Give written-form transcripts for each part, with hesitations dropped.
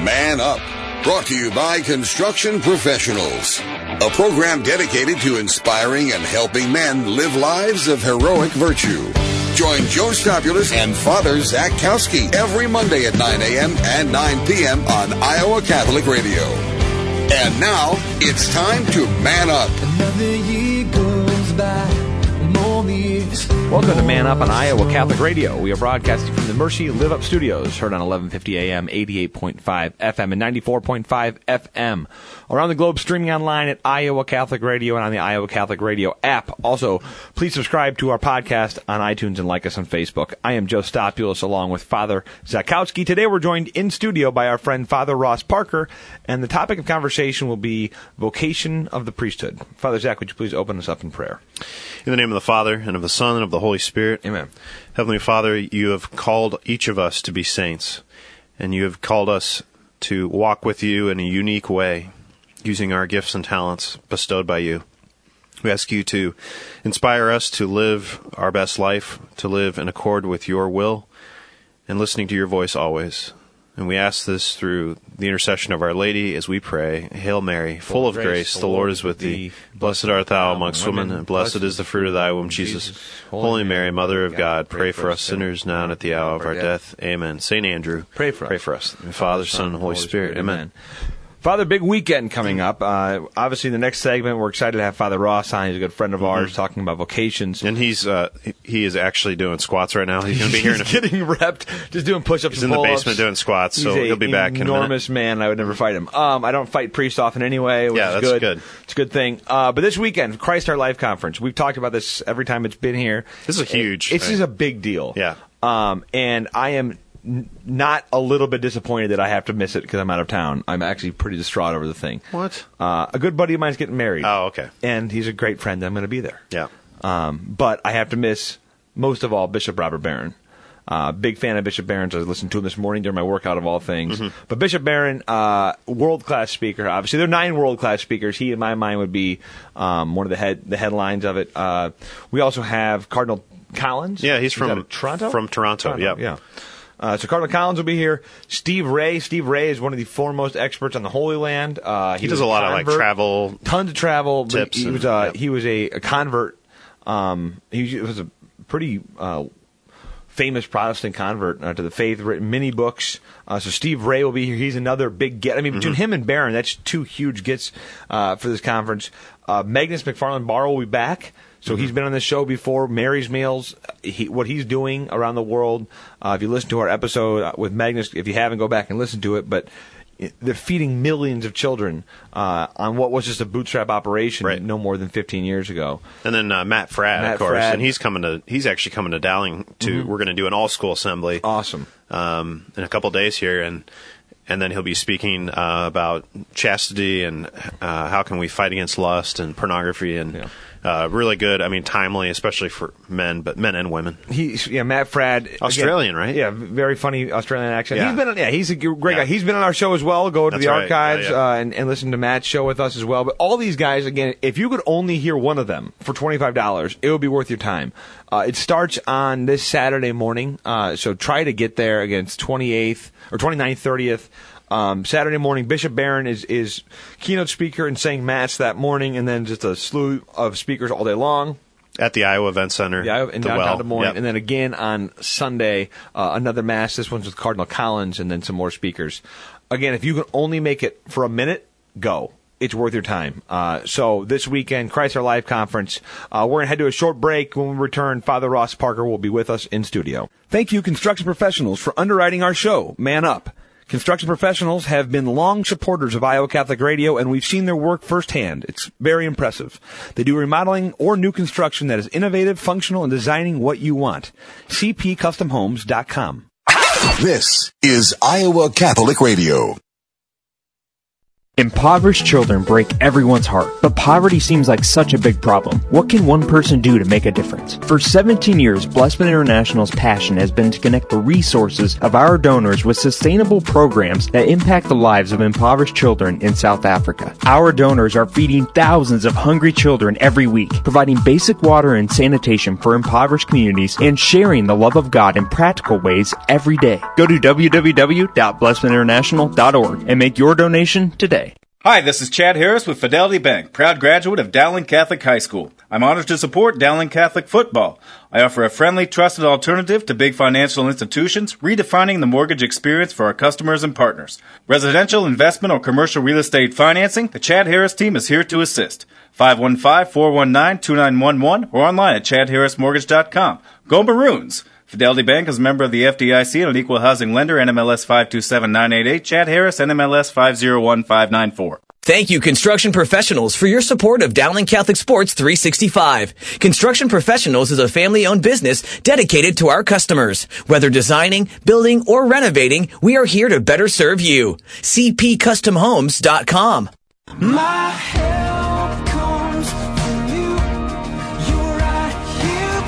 Man Up, brought to you by Construction Professionals, a program dedicated to inspiring and helping men live lives of heroic virtue. Join Joe Stopulus and Father Zach Kowski every Monday at 9 a.m. and 9 p.m. on Iowa Catholic Radio. And now, it's time to Man Up. Another year goes by. Welcome to Man Up on Iowa Catholic Radio. We are broadcasting from the Mercy Live Up Studios, heard on 1150 AM, 88.5 FM, and 94.5 FM. Around the globe, streaming online at Iowa Catholic Radio and on the Iowa Catholic Radio app. Also, please subscribe to our podcast on iTunes and like us on Facebook. I am Joe Stopulus along with Father Zakowski. Today we're joined in studio by our friend Father Ross Parker, and the topic of conversation will be vocation of the priesthood. Father Zach, would you please open us up in prayer? In the name of the Father, and of the Son, and of the Holy Spirit. Amen. Heavenly Father, you have called each of us to be saints, and you have called us to walk with you in a unique way, using our gifts and talents bestowed by you. We ask you to inspire us to live our best life, to live in accord with your will, and listening to your voice always. And we ask this through the intercession of Our Lady as we pray. Hail Mary, full of grace, the Lord is with thee. Blessed art thou amongst women, and blessed is the fruit of thy womb, Jesus. Holy Mary, Mother of God, pray for us sinners now and at the hour of our death. Amen. Saint Andrew, pray for us. In the Father, Son, and Holy Spirit. Amen. Father, big weekend coming up. Obviously, in the next segment, we're excited to have Father Ross on. He's a good friend of ours, talking about vocations. And he is actually doing squats right now. He's going to be here in a getting repped, just doing push-ups. He's and in the pull-ups. basement doing squats, so he'll be back in a minute. Enormous man. I would never fight him. I don't fight priests often anyway, which is that's good. It's a good thing. But this weekend, Christ Our Life Conference. We've talked about this every time it's been here. This is huge. This is a big deal. Yeah. And I am not a little bit disappointed that I have to miss it because I'm out of town. I'm actually pretty distraught over the thing. What? A good buddy of mine's getting married. Oh, okay. And he's a great friend. I'm going to be there. Yeah. But I have to miss, most of all, Bishop Robert Barron. Big fan of Bishop Barron. I listened to him this morning during my workout of all things. Mm-hmm. But Bishop Barron, world-class speaker. Obviously, there are 9 world-class speakers. He, in my mind, would be one of the headlines of it. We also have Cardinal Collins. Yeah, he's from Toronto? From Toronto, yeah. So Cardinal Collins will be here. Steve Ray. Steve Ray is one of the foremost experts on the Holy Land. He does a lot of travel, tons of travel tips. He was a convert. He was a pretty famous Protestant convert to the faith. Written many books. So Steve Ray will be here. He's another big get. I mean, between him and Barron, that's 2 huge gets for this conference. Magnus McFarland Barr will be back. So he's been on this show before, Mary's Meals, what he's doing around the world. If you listen to our episode with Magnus, if you haven't, go back and listen to it. But they're feeding millions of children on what was just a bootstrap operation no more than 15 years ago. And then Matt Fradd, of course, and he's actually coming to Dowling to. We're going to do an all-school assembly. Awesome. In a couple days here, and then he'll be speaking about chastity and how can we fight against lust and pornography and. Really good. I mean, timely, especially for men, but men and women. Matt Fradd, Australian, right? Yeah, very funny Australian accent. Yeah. He's a great guy. He's been on our show as well. Go to the archives and listen to Matt's show with us as well. But all these guys, again, if you could only hear one of them for $25, it would be worth your time. It starts on this Saturday morning, so try to get there against 28th or 29th, 30th. Saturday morning, Bishop Barron is keynote speaker and saying Mass that morning, and then just a slew of speakers all day long. At the Iowa Event Center. In downtown Des Moines. Yep. And then again on Sunday, another Mass. This one's with Cardinal Collins, and then some more speakers. Again, if you can only make it for a minute, go. It's worth your time. So this weekend, Christ Our Life Conference. We're going to head to a short break. When we return, Father Ross Parker will be with us in studio. Thank you, Construction Professionals, for underwriting our show, Man Up. Construction Professionals have been long supporters of Iowa Catholic Radio, and we've seen their work firsthand. It's very impressive. They do remodeling or new construction that is innovative, functional, and designing what you want. CPCustomHomes.com. This is Iowa Catholic Radio. Impoverished children break everyone's heart, but poverty seems like such a big problem. What can one person do to make a difference? For 17 years, Blessman International's passion has been to connect the resources of our donors with sustainable programs that impact the lives of impoverished children in South Africa. Our donors are feeding thousands of hungry children every week, providing basic water and sanitation for impoverished communities, and sharing the love of God in practical ways every day. Go to www.blessmaninternational.org and make your donation today. Hi, this is Chad Harris with Fidelity Bank, proud graduate of Dowling Catholic High School. I'm honored to support Dowling Catholic football. I offer a friendly, trusted alternative to big financial institutions, redefining the mortgage experience for our customers and partners. Residential, investment, or commercial real estate financing, the Chad Harris team is here to assist. 515-419-2911 or online at chadharrismortgage.com. Go Maroons! Fidelity Bank is a member of the FDIC and an equal housing lender, NMLS 527988, Chad Harris, NMLS 501594. Thank you, Construction Professionals, for your support of Dowling Catholic Sports 365. Construction Professionals is a family-owned business dedicated to our customers. Whether designing, building, or renovating, we are here to better serve you. CPCustomHomes.com. My help comes from you. You're right here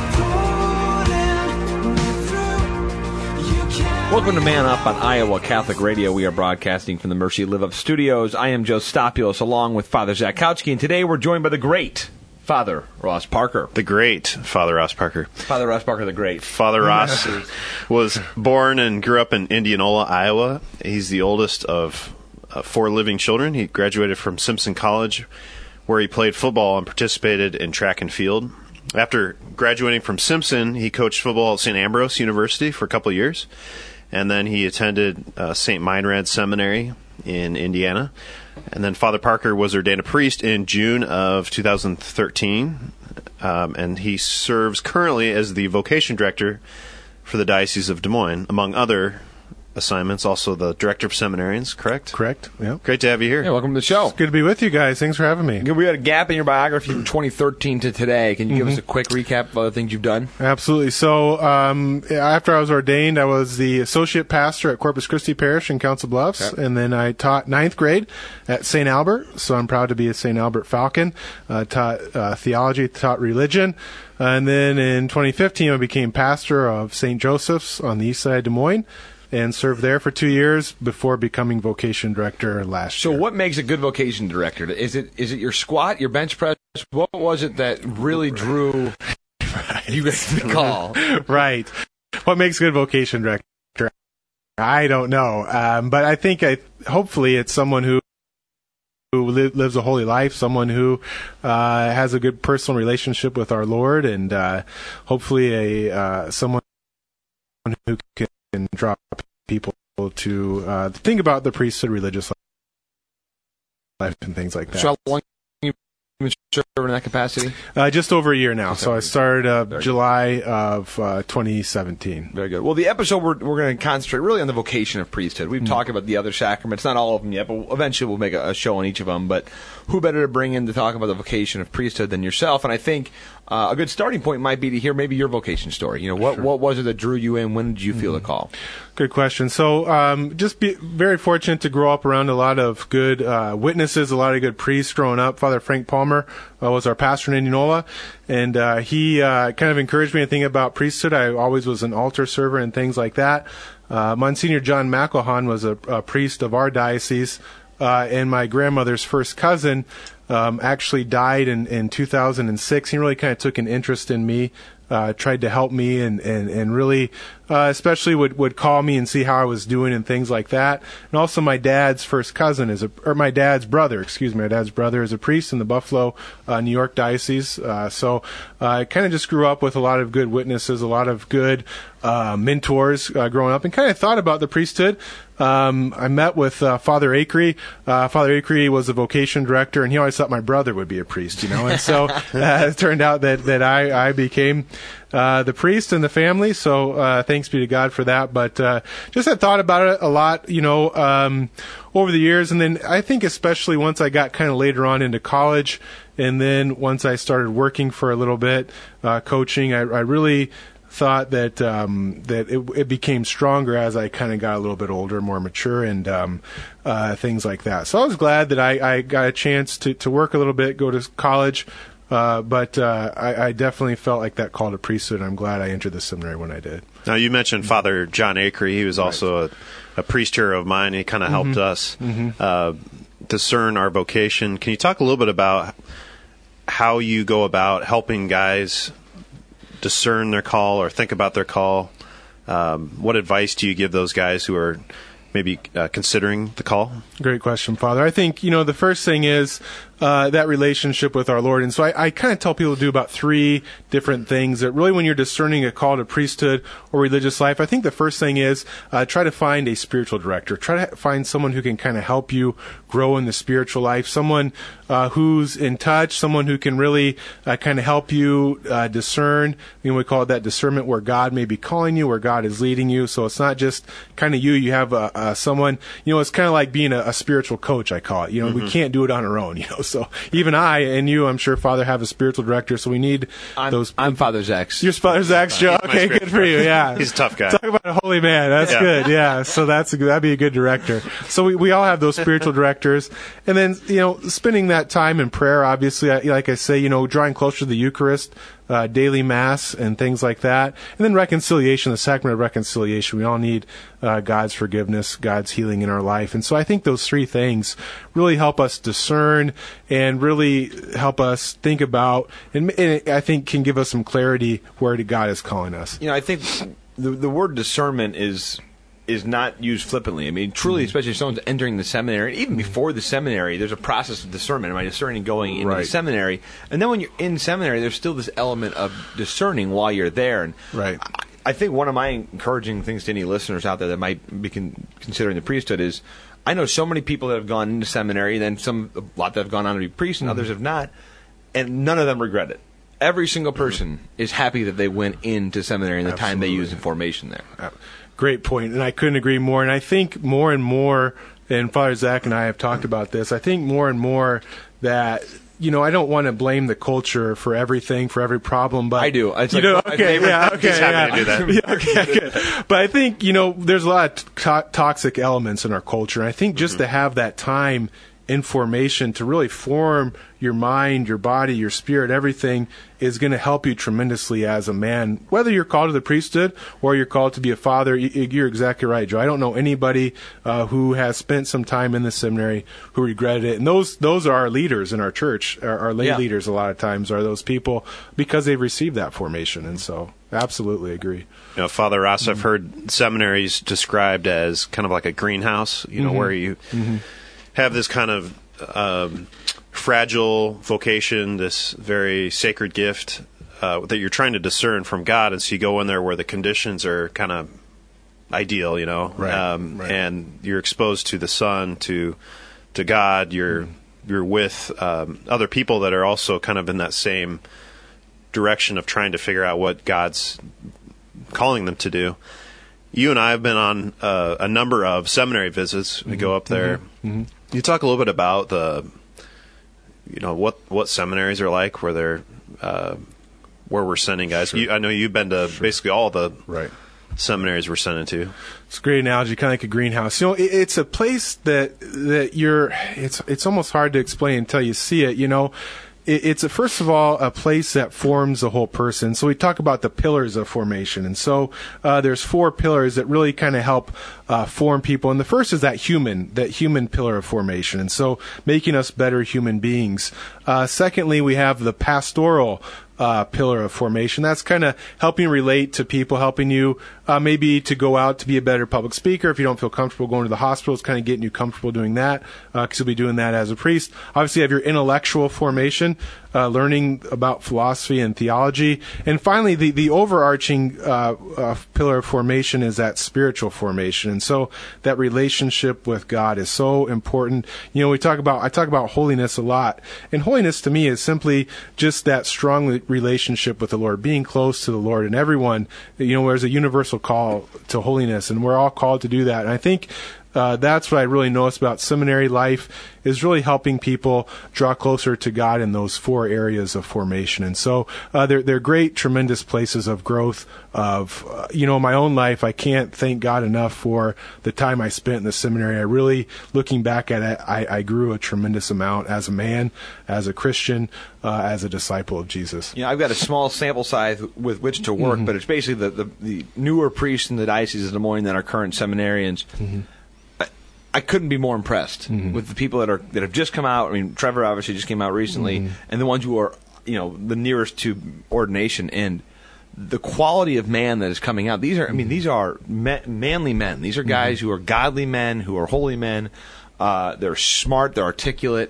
pulling me through. You can't. Welcome to Man Up on Iowa Catholic Radio. We are broadcasting from the Mercy Live Up Studios. I am Joe Stopulus along with Father Zakowski, and today we're joined by the great Father Ross Parker. The great Father Ross Parker. Father Ross Parker the Great. Father Ross was born and grew up in Indianola, Iowa. He's the oldest of 4 living children. He graduated from Simpson College, where he played football and participated in track and field. After graduating from Simpson, he coached football at St. Ambrose University for a couple of years, and then he attended St. Meinrad Seminary in Indiana. And then Father Parker was ordained a priest in June of 2013, and he serves currently as the vocation director for the Diocese of Des Moines, among other assignments, also the director of seminarians, correct? Correct, yeah. Great to have you here. Yeah, welcome to the show. It's good to be with you guys. Thanks for having me. We had a gap in your biography from 2013 to today. Can you give us a quick recap of other things you've done? Absolutely. So after I was ordained, I was the associate pastor at Corpus Christi Parish in Council Bluffs, and then I taught 9th grade at St. Albert, so I'm proud to be a St. Albert Falcon. Taught theology, taught religion, and then in 2015 I became pastor of St. Joseph's on the east side of Des Moines, and served there for 2 years before becoming vocation director last year. So what makes a good vocation director? Is it your squat, your bench press? What was it that really drew you guys to the call? Right. What makes a good vocation director? I don't know. But I think hopefully it's someone who lives a holy life, someone who has a good personal relationship with our Lord, and hopefully someone who can draw people to think about the priesthood, religious life, and things like that. So how long have you been serving in that capacity? Just over a year now. So I started July of 2017. Very good. Well, the episode we're going to concentrate really on the vocation of priesthood. We've talked about the other sacraments, not all of them yet, but eventually we'll make a show on each of them. But who better to bring in to talk about the vocation of priesthood than yourself? And I think a good starting point might be to hear maybe your vocation story. You know, what was it that drew you in? When did you feel the call? Good question. So just be very fortunate to grow up around a lot of good witnesses, a lot of good priests growing up. Father Frank Palmer was our pastor in Indianola, and he kind of encouraged me to think about priesthood. I always was an altar server and things like that. Monsignor John McElhan was a priest of our diocese, and my grandmother's first cousin actually died in 2006. He really kind of took an interest in me, tried to help me, and really especially would call me and see how I was doing and things like that. And also my dad's first cousin my dad's brother is a priest in the Buffalo, New York diocese. So I kind of just grew up with a lot of good witnesses, a lot of good mentors growing up, and kind of thought about the priesthood. I met with Father Acree. Father Acree was a vocation director, and he always thought my brother would be a priest, you know. And so it turned out that I became the priest in the family. So thanks be to God for that. But just had thought about it a lot, you know, over the years. And then I think especially once I got kind of later on into college, and then once I started working for a little bit, coaching, I really thought that it became stronger as I kind of got a little bit older, more mature, and things like that. So I was glad that I got a chance to work a little bit, go to college, but I definitely felt like that call to priesthood, and I'm glad I entered the seminary when I did. Now, you mentioned Father John Acree. He was also a priest here of mine. He kind of helped us discern our vocation. Can you talk a little bit about how you go about helping guys discern their call or think about their call? What advice do you give those guys who are maybe considering the call? Great question, Father. I think, the first thing is that relationship with our Lord. And so I kind of tell people to do about 3 different things that really, when you're discerning a call to priesthood or religious life, I think the first thing is try to find a spiritual director. Try to find someone who can kind of help you grow in the spiritual life, someone who's in touch, someone who can really kind of help you discern. We call it that discernment, where God may be calling you, where God is leading you. So it's not just kind of you. You have someone, it's kind of like being a spiritual coach, I call it. We can't do it on our own, So even I and you, I'm sure, Father, have a spiritual director. So we need those. I'm Father Zach's. You're Father Zach's, Joe. Okay, good for you. Yeah, he's a tough guy. Talk about a holy man. That's good. Yeah. So that'd be a good director. So we all have those spiritual directors, and then spending that time in prayer. Obviously, like I say, drawing closer to the Eucharist. Daily Mass and things like that. And then reconciliation, the sacrament of reconciliation. We all need God's forgiveness, God's healing in our life. And so I think those 3 things really help us discern and really help us think about, and I think can give us some clarity where God is calling us. I think the word discernment is not used flippantly. I mean, truly, especially if someone's entering the seminary, even before the seminary, there's a process of discernment. Am I discerning going into the seminary? And then when you're in seminary, there's still this element of discerning while you're there. And I think one of my encouraging things to any listeners out there that might be considering the priesthood is, I know so many people that have gone into seminary, then a lot that have gone on to be priests, and others have not, and none of them regret it. Every single person is happy that they went into seminary and the time they used in formation there. Great point, and I couldn't agree more. And I think more and more, and Father Zach and I have talked about this, I think more and more that, I don't want to blame the culture for everything, for every problem, but... I do. It's He's happy to do that. Good. But I think, there's a lot of toxic elements in our culture, and I think just to have that time in formation to really form your mind, your body, your spirit, everything is going to help you tremendously as a man. Whether you're called to the priesthood or you're called to be a father, you're exactly right, Joe. I don't know anybody who has spent some time in the seminary who regretted it. And those are our leaders in our church. Our lay leaders a lot of times are those people because they've received that formation. And so absolutely agree. Father Ross, I've heard seminaries described as kind of like a greenhouse, where you have this kind of fragile vocation, this very sacred gift that you're trying to discern from God, and so you go in there where the conditions are kind of ideal, and you're exposed to the sun, to God. You're with other people that are also kind of in that same direction of trying to figure out what God's calling them to do. You and I have been on a number of seminary visits. We go up there. You talk a little bit about what seminaries are like, where they're where we're sending guys. I know you've been to basically all the seminaries we're sending to. It's a great analogy, kind of like a greenhouse. It's a place that you're. It's almost hard to explain until you see it. It's first of all a place that forms the whole person. So we talk about the pillars of formation, and so there's 4 pillars that really kind of help form people. And the first is that human pillar of formation, and so making us better human beings. Secondly, we have the pastoral pillar of formation. That's kind of helping relate to people, helping you maybe to go out to be a better public speaker. If you don't feel comfortable going to the hospital, it's kind of getting you comfortable doing that, because you'll be doing that as a priest. Obviously, you have your intellectual formation, learning about philosophy and theology. And finally, the overarching pillar of formation is that spiritual formation. And so that relationship with God is so important. I talk about holiness a lot. And holiness to me is simply just that strong relationship with the Lord, being close to the Lord. And everyone, there's a universal call to holiness, and we're all called to do that. And I think that's what I really notice about seminary life, is really helping people draw closer to God in those 4 areas of formation. And so they're great, tremendous places of growth. Of my own life, I can't thank God enough for the time I spent in the seminary. I really, looking back at it, I grew a tremendous amount as a man, as a Christian, as a disciple of Jesus. I've got a small sample size with which to work, but it's basically the newer priests in the Diocese of Des Moines that are current seminarians. I couldn't be more impressed with the people that have just come out. I mean, Trevor obviously just came out recently, and the ones who are the nearest to ordination, and the quality of man that is coming out. These are manly men. These are guys who are godly men, who are holy men. They're smart. They're articulate.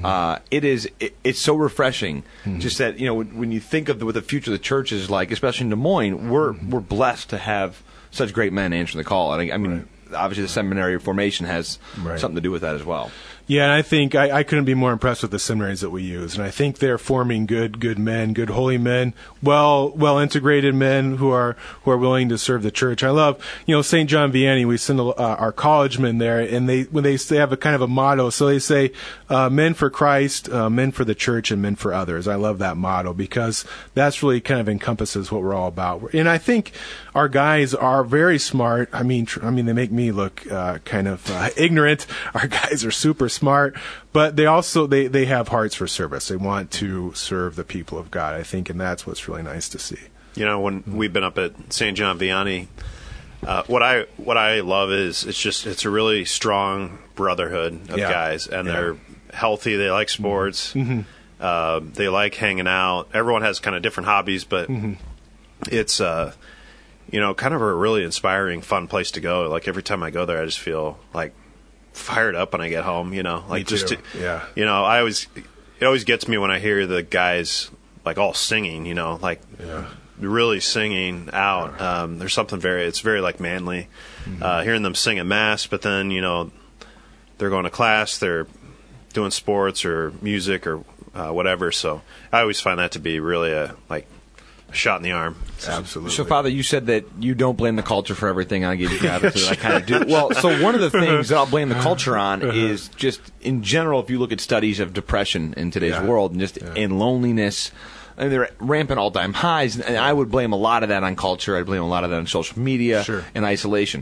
It's so refreshing. Just that when you think of what the future of the church is like, especially in Des Moines, we're blessed to have such great men answering the call. And I mean. Right. Obviously, the seminary formation has something to do with that as well. Yeah, and I think I couldn't be more impressed with the seminaries that we use, and I think they're forming good men, good holy men, well integrated men who are willing to serve the church. I love St. John Vianney. We send our college men there, and they have a kind of a motto. So they say, "Men for Christ, men for the church, and men for others." I love that motto because that's really kind of encompasses what we're all about. And I think our guys are very smart. I mean, they make me look kind of ignorant. Our guys are super smart, but they also they have hearts for service. They want to serve the people of God, I think, and that's what's really nice to see. When we've been up at St. John Vianney, what I love is it's a really strong brotherhood of guys, and they're healthy. They like sports. They like hanging out. Everyone has kind of different hobbies, but it's kind of a really inspiring, fun place to go. Like every time I go there, I just feel like fired up when I get home. It always gets me when I hear the guys like all singing. Really singing out. There's something it's very like manly. Hearing them sing at mass, but then they're going to class, they're doing sports or music or whatever. So I always find that to be really a shot in the arm. Absolutely. So, Father, you said that you don't blame the culture for everything. I give you gratitude. I kind of do. Well, so one of the things that I'll blame the culture on is just, in general, if you look at studies of depression in today's world and just and loneliness, and they're rampant all-time highs, and I would blame a lot of that on culture. I'd blame a lot of that on social media and isolation.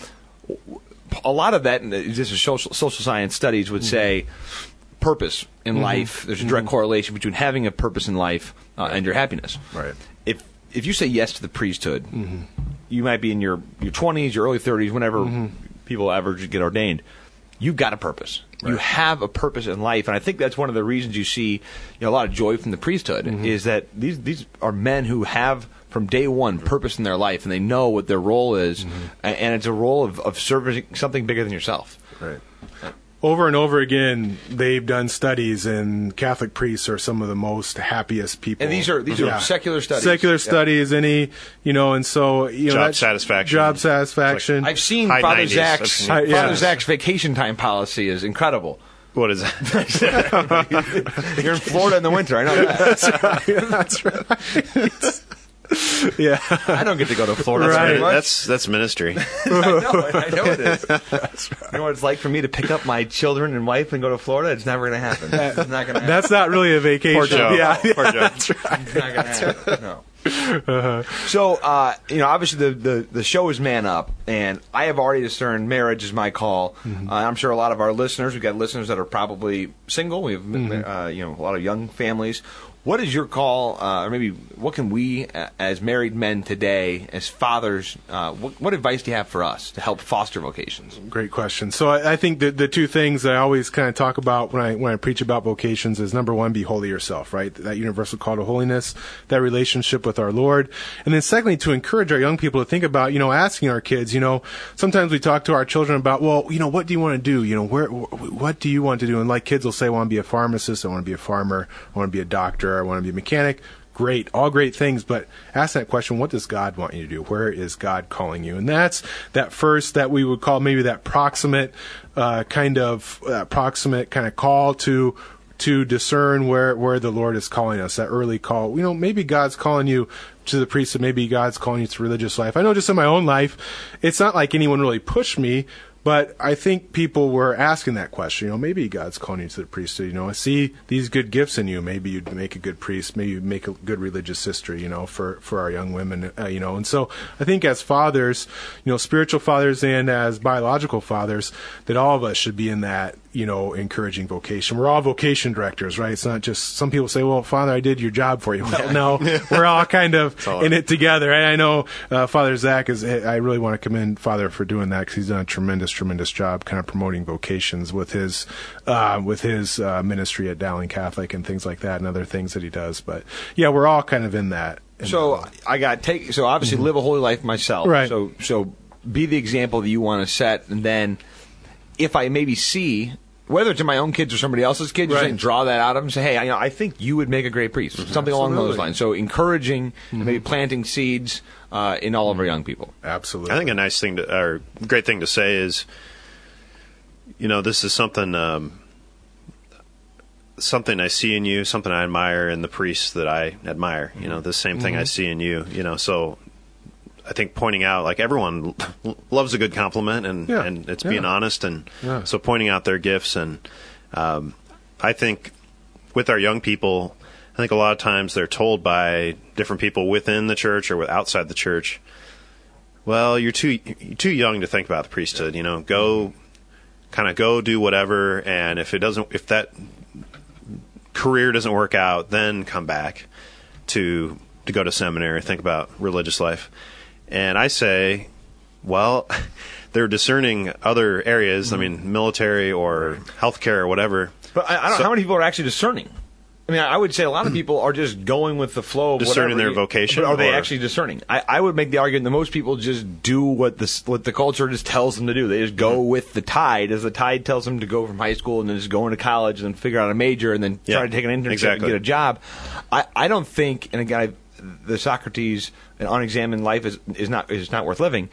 A lot of that, just social science studies would say, purpose in life. There's a direct correlation between having a purpose in life and your happiness. Right. If you say yes to the priesthood, you might be in your 20s, your early 30s, whenever people average get ordained. You've got a purpose. Right. You have a purpose in life, and I think that's one of the reasons you see a lot of joy from the priesthood is that these are men who have from day one purpose in their life, and they know what their role is, and it's a role of serving something bigger than yourself. Right. Over and over again, they've done studies, and Catholic priests are some of the most happiest people. And these are secular studies. Secular studies, and so job satisfaction. Job satisfaction. I've seen Father Zach's vacation time policy is incredible. What is that? You're in Florida in the winter. I know that. That's right. Yeah, I don't get to go to Florida. Right. That's ministry. I know it is. That's right. You know what it's like for me to pick up my children and wife and go to Florida? It's never going to happen. It's not going to happen. That's not really a vacation. Poor Joe. Yeah, Poor Joe. That's right. It's not going to happen. No. So, obviously the show is Man Up, and I have already discerned marriage is my call. I'm sure a lot of our listeners, we've got listeners that are probably single. We have, a lot of young families. What is your call, or maybe what can we, as married men today, as fathers, what advice do you have for us to help foster vocations? Great question. So I think the two things I always kind of talk about when I preach about vocations is, number one, be holy yourself, right? That universal call to holiness, that relationship with our Lord. And then secondly, to encourage our young people to think about, asking our kids, sometimes we talk to our children about, what do you want to do? What do you want to do? And like kids will say, I want to be a pharmacist, I want to be a farmer, I want to be a doctor, I want to be a mechanic. Great, all great things, but ask that question, what does God want you to do? Where is God calling you? And that's that first, that we would call maybe that proximate kind of call to discern where the Lord is calling us, that early call. Maybe God's calling you to the priesthood, maybe God's calling you to religious life. I know just in my own life, it's not like anyone really pushed me, But I think people were asking that question. Maybe God's calling you to the priesthood. I see these good gifts in you. Maybe you'd make a good priest. Maybe you'd make a good religious sister. For our young women. And so I think as fathers, spiritual fathers and as biological fathers, that all of us should be in that encouraging vocation. We're all vocation directors, right? It's not just some people say, "Well, Father, I did your job for you." Well, no, we're all kind of in it together. And I know Father Zach I really want to commend Father for doing that, because he's done a tremendous job kind of promoting vocations with his ministry at Dowling Catholic and things like that, and other things that he does. But yeah, we're all kind of in that. So obviously live a holy life myself. Right. So be the example that you want to set, and then if I maybe see, whether it's in my own kids or somebody else's kids, you're saying draw that out of them and say, hey, I think you would make a great priest. Something along those lines. So encouraging, maybe planting seeds in all of our young people. Absolutely. I think a nice thing or great thing to say is, this is something I see in you, something I admire in the priests that I admire. The same thing I see in you. So I think pointing out, like, everyone loves a good compliment, and it's being honest, and so pointing out their gifts. And I think with our young people, I think a lot of times they're told by different people within the church or outside the church, well, you're too young to think about the priesthood. Go do whatever, and if that career doesn't work out, then come back to go to seminary, think about religious life. And I say, well, they're discerning other areas, military or healthcare or whatever. But I don't know how many people are actually discerning. I would say a lot of people are just going with the flow of discerning their vocation. But are they actually discerning? I would make the argument that most people just do what the culture just tells them to do. They just go with the tide, as the tide tells them to go from high school and then just go into college and then figure out a major and then try to take an internship and get a job. I don't think, and again, the Socrates, an unexamined life is not worth living.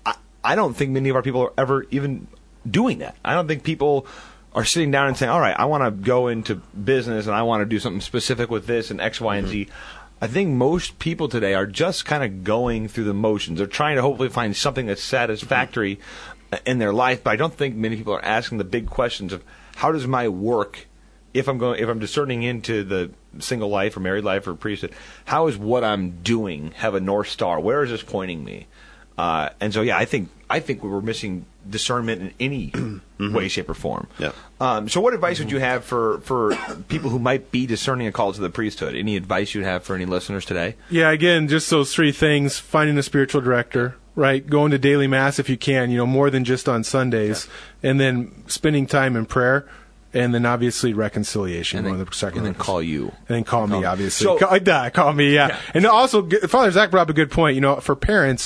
I don't think many of our people are ever even doing that. I don't think people are sitting down and saying, all right, I want to go into business and I want to do something specific with this and X, Y, and Z. I think most people today are just kind of going through the motions. They're trying to hopefully find something that's satisfactory in their life, but I don't think many people are asking the big questions of how does my work, if I'm discerning into the single life or married life or priesthood, how is what I'm doing have a North Star? Where is this pointing me? And so, yeah, I think we were missing discernment in any way, shape, or form. Yeah. So what advice would you have for people who might be discerning a call to the priesthood? Any advice you'd have for any listeners today? Yeah, again, just those three things: finding a spiritual director, right? Going to daily mass if you can, more than just on Sundays, and then spending time in prayer. And then obviously reconciliation, and then, one of the sacraments. And then call you. And then call me, obviously. So, call me, yeah. And also, Father Zach brought up a good point. For parents,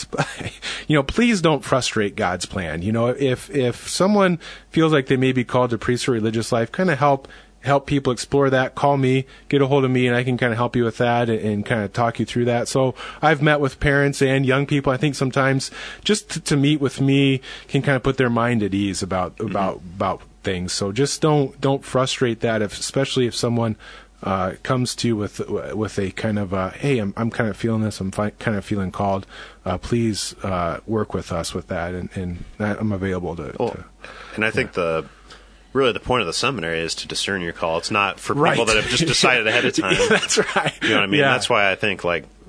please don't frustrate God's plan. If someone feels like they may be called to priesthood or religious life, kind of help people explore that. Call me, get a hold of me, and I can kind of help you with that and kind of talk you through that. So I've met with parents and young people. I think sometimes just to meet with me can kind of put their mind at ease about things. So just don't frustrate that, especially if someone comes to you with a kind of hey, I'm kind of feeling this, I'm kind of feeling called. Please work with us with that, and I'm available to. And I think really the point of the seminary is to discern your call. It's not for people that have just decided ahead of time. Yeah, that's right. You know what I mean? Yeah. That's why I think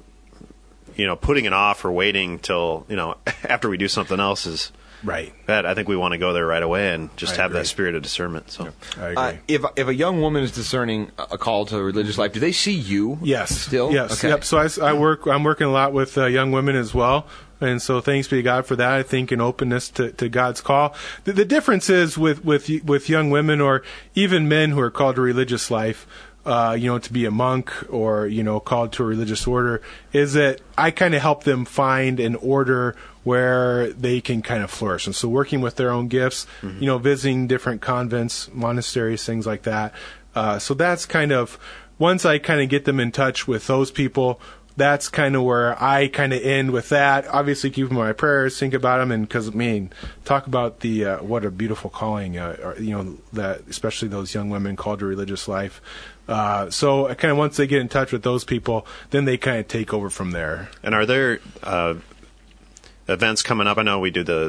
putting it off or waiting till after we do something else is. Right. Bad. I think we want to go there right away and just have that spirit of discernment. So, I agree. If a young woman is discerning a call to religious life, do they see you? Yes. Still? Yes. Okay. Yep. So I'm working a lot with young women as well. And so thanks be to God for that, I think, and openness to God's call. The difference is with young women or even men who are called to religious life, to be a monk or, called to a religious order, is that I kind of help them find an order where they can kind of flourish. And so working with their own gifts, visiting different convents, monasteries, things like that. So that's kind of, once I kind of get them in touch with those people, that's kind of where I kind of end with that. Obviously, keep them in my prayers, think about them, and because talk about the what a beautiful calling, that especially those young women called to religious life. So I kind of once they get in touch with those people, then they kind of take over from there. And are there events coming up? I know we do the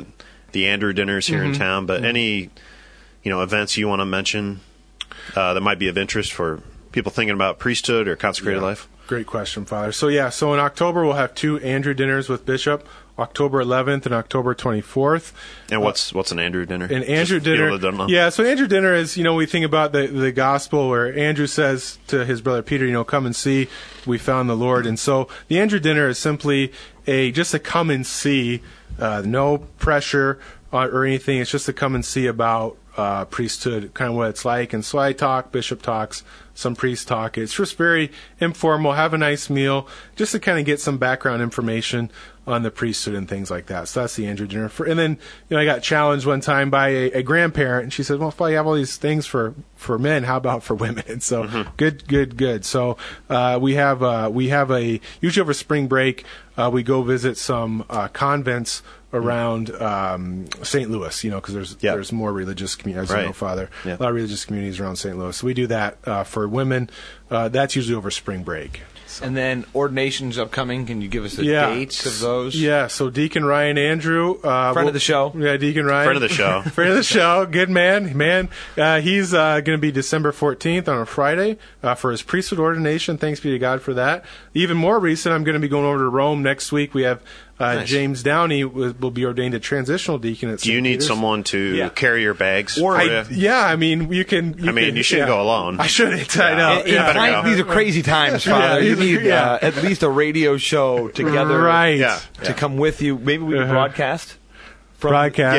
the Andrew dinners here in town. But any, events you want to mention that might be of interest for people thinking about priesthood or consecrated life? Great question, Father. So in October we'll have 2 Andrew dinners with Bishop, October 11th and October 24th. And what's an Andrew dinner? An Andrew dinner. So Andrew dinner is, we think about the gospel where Andrew says to his brother Peter, come and see, we found the Lord. And so the Andrew dinner is simply just a come and see, no pressure or anything. It's just to come and see about priesthood, kind of what it's like. And so I talk, Bishop talks, some priests talk. It's just very informal, have a nice meal, just to kind of get some background information on the priesthood and things like that. So that's the Andrew dinner. And then, I got challenged one time by a grandparent, and she said, well, if I have all these things for men, how about for women? And so good. So we have usually over spring break, we go visit some convents around St. Louis, because there's more religious communities, as you know, Father. Yeah. A lot of religious communities around St. Louis. So we do that for women. That's usually over spring break. So. And then ordinations upcoming. Can you give us the dates of those? Yeah, so Deacon Ryan Andrew. Friend of the show. Yeah, Deacon Ryan. Friend of the show. Friend of the show. Good man. He's going to be December 14th on a Friday for his priesthood ordination. Thanks be to God for that. Even more recent, I'm going to be going over to Rome next week. We have nice. James Downey will be ordained a transitional deacon at St. Do you need Peter's. Someone to carry your bags? You can. You shouldn't go alone. I shouldn't. I know. These are crazy times, Father. You need at least a radio show together to come with you. Maybe we can broadcast. From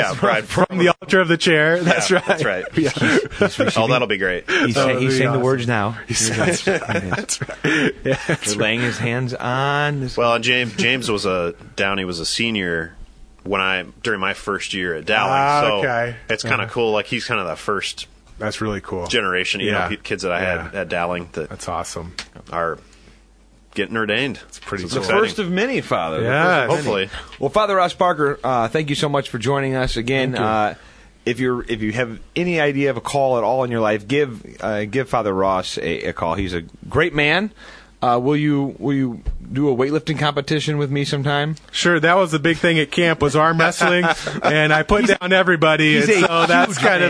the altar of the chair. That's right. That's right. That'll be great. He's saying the words now. That's right. Yeah, We're laying his hands on this. Well, and James Downey was a senior during my first year at Dowling. So it's kind of cool. Like he's kind of the first. That's really cool. Generation, kids that I had at Dowling. That's awesome. Are getting ordained. It's pretty cool. cool. The first of many, Father. Yeah, hopefully. Well, Father Ross Parker, thank you so much for joining us again. If you have any idea of a call at all in your life, give Father Ross a call. He's a great man. Will you do a weightlifting competition with me sometime? Sure. That was the big thing at camp was arm wrestling, and I put down everybody. And so that's kind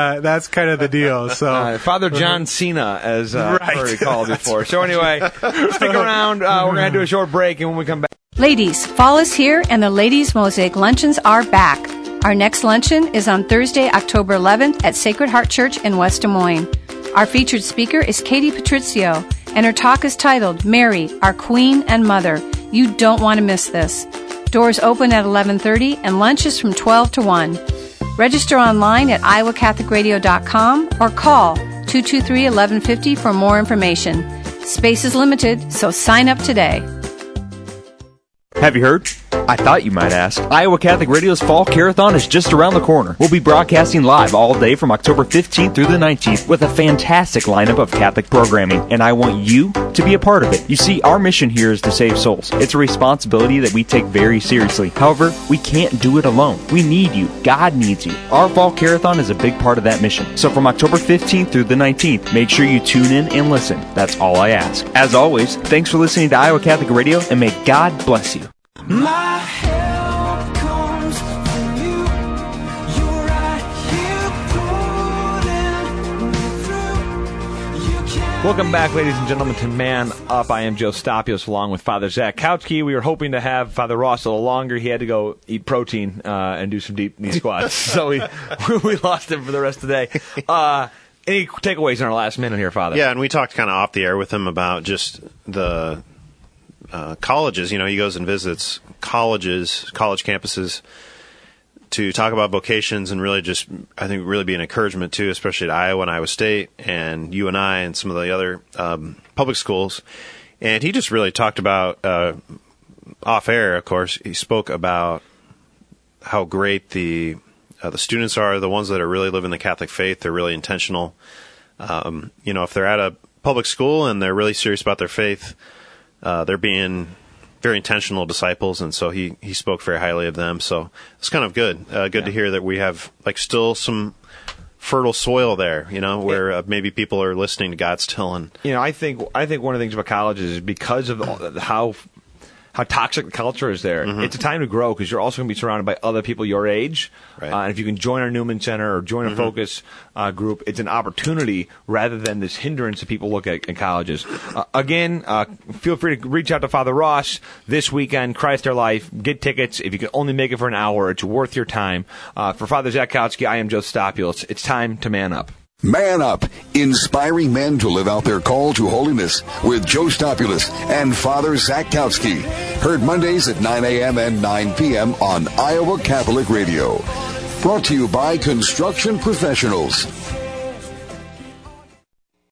of the deal. So Father John Cena, as Curry called before. So anyway, stick around. We're going to do a short break, and when we come back, ladies, fall is here, and the Ladies Mosaic Luncheons are back. Our next luncheon is on Thursday, October 11th at Sacred Heart Church in West Des Moines. Our featured speaker is Katie Patrizio, and her talk is titled, Mary, Our Queen and Mother. You don't want to miss this. Doors open at 11:30 and lunch is from 12 to 1. Register online at iowacatholicradio.com or call 223-1150 for more information. Space is limited, so sign up today. Have you heard? I thought you might ask. Iowa Catholic Radio's Fall Carathon is just around the corner. We'll be broadcasting live all day from October 15th through the 19th with a fantastic lineup of Catholic programming, and I want you to be a part of it. You see, our mission here is to save souls. It's a responsibility that we take very seriously. However, we can't do it alone. We need you. God needs you. Our Fall Carathon is a big part of that mission. So from October 15th through the 19th, make sure you tune in and listen. That's all I ask. As always, thanks for listening to Iowa Catholic Radio, and may God bless you. My help comes from you. You're right here pulling me through. You can. welcome back, ladies and gentlemen, to Man Up. I am Joe Stopios, along with Father Zach Kautsky. We were hoping to have Father Ross a little longer. He had to go eat protein and do some deep knee squats, so we lost him for the rest of the day. Any takeaways in our last minute here, Father? Yeah, and we talked kind of off the air with him about just the colleges. You know, he goes and visits colleges, college campuses to talk about vocations and really just, I think, really be an encouragement too, especially at Iowa and Iowa State and UNI and some of the other public schools. And he just really talked about, off air, of course, he spoke about how great the students are, the ones that are really living the Catholic faith. They're really intentional. You know, if they're at a public school and they're really serious about their faith, they're being very intentional disciples, and so he spoke very highly of them. So it's kind of good to hear that we have still some fertile soil there, you know, where maybe people are listening to God still. And you know, I think one of the things about colleges is because of how how toxic the culture is there. It's a time to grow because you're also going to be surrounded by other people your age. Right. And if you can join our Newman Center or join a Focus group, it's an opportunity rather than this hindrance that people look at in colleges. Again, feel free to reach out to Father Ross this weekend, Christ Our Life. Get tickets. If you can only make it for an hour, it's worth your time. For Father Zach Kautsky, I am Joe Stopulus. It's time to man up. Man Up, inspiring men to live out their call to holiness with Joe Stopulus and Father Zach Kautsky. Heard Mondays at 9 a.m. and 9 p.m. on Iowa Catholic Radio. Brought to you by Construction Professionals.